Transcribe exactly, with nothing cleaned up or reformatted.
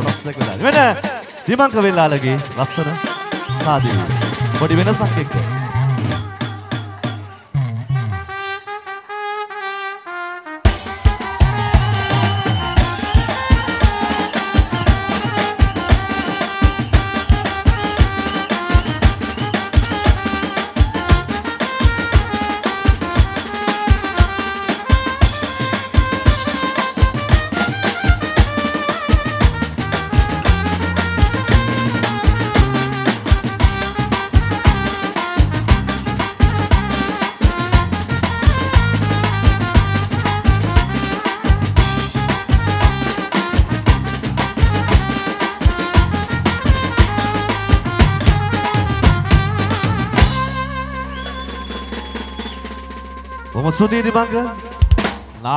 කොටස් දෙක වෙලා. වෙන දීපංක වෙලාලගේ ලස්සන සාදේ පොඩි වෙනසක් එක්ක. Vamos subir de manga.